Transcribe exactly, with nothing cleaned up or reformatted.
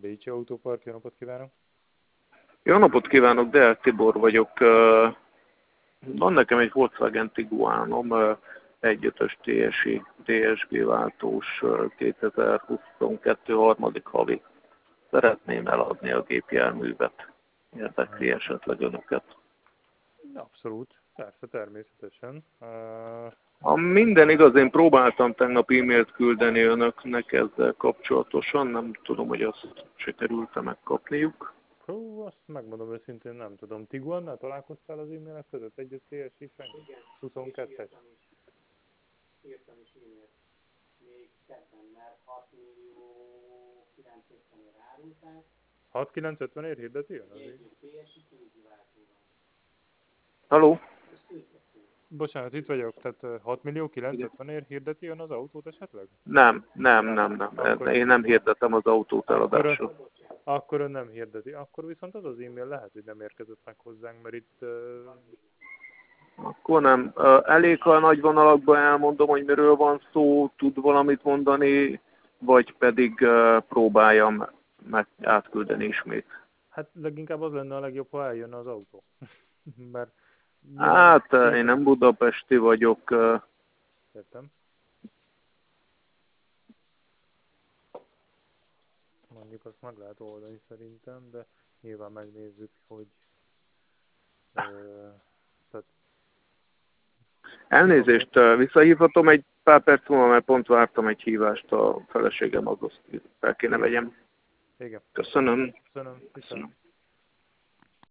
Bécsi Autópark, jó napot kívánok! Jó napot kívánok, Deák Tibor vagyok. Ö, Van nekem egy Volkswagen Tiguanom, ö, egy ötös té es i dé es gé váltós, ö, kétezer-huszonkettő harmadik havi. Szeretném eladni a gépjárművet. Érdekli esetleg önöket. Abszolút, persze, természetesen. Uh, Ha minden igaz, én próbáltam tegnap e-mailt küldeni önöknek ezzel kapcsolatosan, nem tudom, hogy azt sikerült-e megkapniuk. hú, azt megmondom őszintén, nem tudom. Tiguannal találkoztál az e-mailek között? Egy té es i Frank? huszonkettes? Írtam is e-mailt még kedden, mert hat millió kilencszázötvenért árulták. hat kilencszázötvenért hirdeti? Jegyző té es i Tuzi váltóban. Haló? Bocsánat, itt vagyok, tehát hat millió kilencszázötvenért hirdeti ön az autót esetleg? Nem, nem, nem, nem. Akkor, Én nem hirdetem az autót akkor, eladásra. akkor ön nem hirdeti. Akkor viszont az az e-mail lehet, hogy nem érkezett meg hozzánk, mert itt... Uh... Akkor nem. Elég, ha nagy vonalakban elmondom, hogy miről van szó, tud valamit mondani, vagy pedig próbáljam meg átküldeni ismét. Hát leginkább az lenne a legjobb, ha eljönne az autó. mert... Hát, én nem budapesti vagyok. Értem. Mondjuk azt meg lehet oldani szerintem, de nyilván megnézzük, hogy... Uh, tehát... Elnézést, visszahívhatom egy pár perc múlva, mert pont vártam egy hívást a feleségem, az azt fel kéne vegyem. Igen. Köszönöm. Köszönöm. Köszönöm.